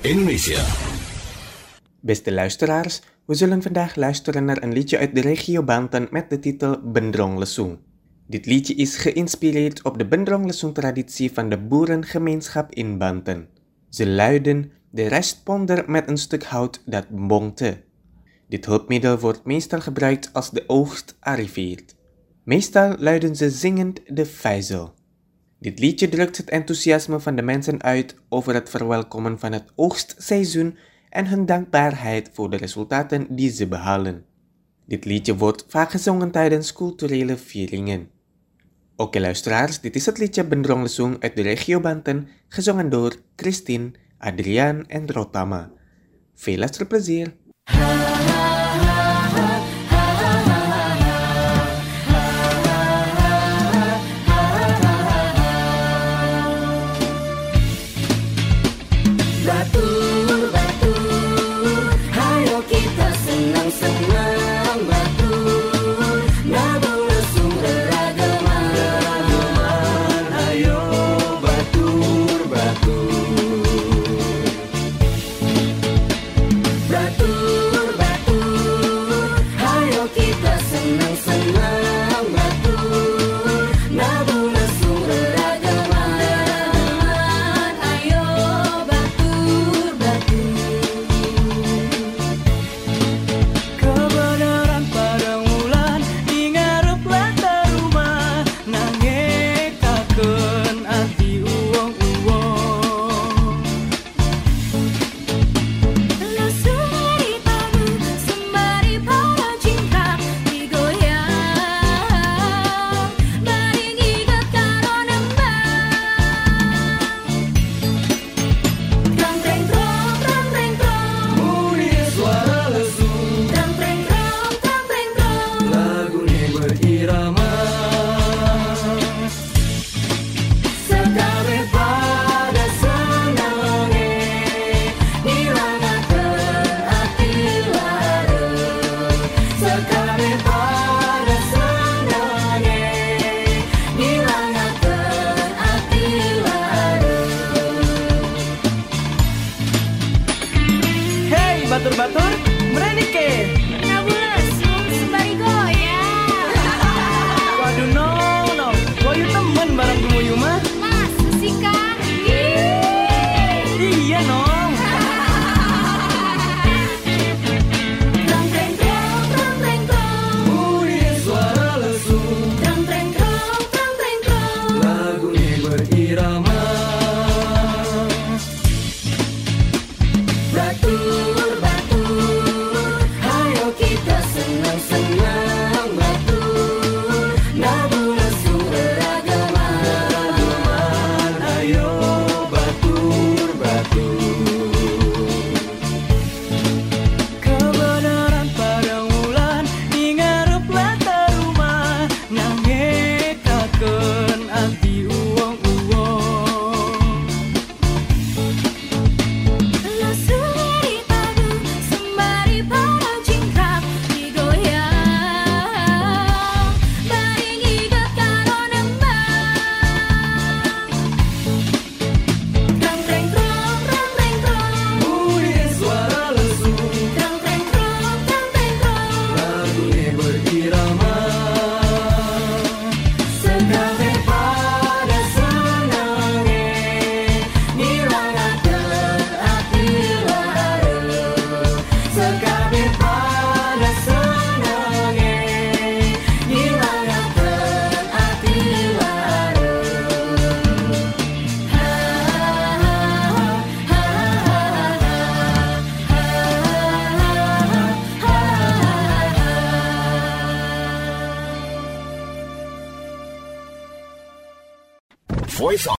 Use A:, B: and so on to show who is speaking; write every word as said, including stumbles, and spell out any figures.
A: Indonesia.
B: Beste luisteraars, we zullen vandaag luisteren naar een liedje uit de regio Banten met de titel Bendrong Lesung. Dit liedje is geïnspireerd op de Bendrong Lesung traditie van de boerengemeenschap in Banten. Ze luiden de restponder met een stuk hout dat bonkte. Dit hulpmiddel wordt meestal gebruikt als de oogst arriveert. Meestal luiden ze zingend de vijzel. Dit liedje drukt het enthousiasme van de mensen uit over het verwelkomen van het oogstseizoen en hun dankbaarheid voor de resultaten die ze behalen. Dit liedje wordt vaak gezongen tijdens culturele vieringen. Oké luisteraars, dit is het liedje Bendrong Lesung uit de regio Banten, gezongen door Christine, Adriaan en Rotama. Veel luisterplezier!
C: Batur, batur, hayo kita senang-senang. Batur, nabung lesung beragaman. Ayo batur, batur. Batur, batur, hayo kita senang-senang. Batur, nabung lesung beragaman. Ayo kebenaran pada wulan ingareplah taruma nangekakeun ati uwong-uwong. Lesung ditabuh sembari para cingkrang digoyang baring iget karo nembang. Trong treng trong trong treng trong bunyi suara lesung. Trong treng trong trong treng trong lagunya berirama. Sekabe pada senange nilangakeun ati lareu. Sekabe pada senange nilangakeun ati lareu. Hei batur-batur, berani ke? Nabung lesung sembari goyang. Waduh no no, wayu temen bareng gemuyu mah. Masa sih Kang? Iya nong. Trong treng trong trong treng trong bunyi suara lesung. Trong treng trong trong treng trong lagunya berirama. Batur, batur, hayo kita senang-senang. Batur, nabung lesung beragaman. Ayo batur, batur. Kebenaran pada wulan ingareplah taruma nangekakeun ati uwong-uwong. Lesung ditabuh sembari para cingkrang digoyang baring iget karo nembang. Trong treng trong trong treng trong bunyi suara lesung. Trong treng trong trong treng trong lagunya berirama. Sekabe pada senange nilangakeun ati lareu. Sekabe pada senange nilangakeun ati lareu. Ha ha
A: Voice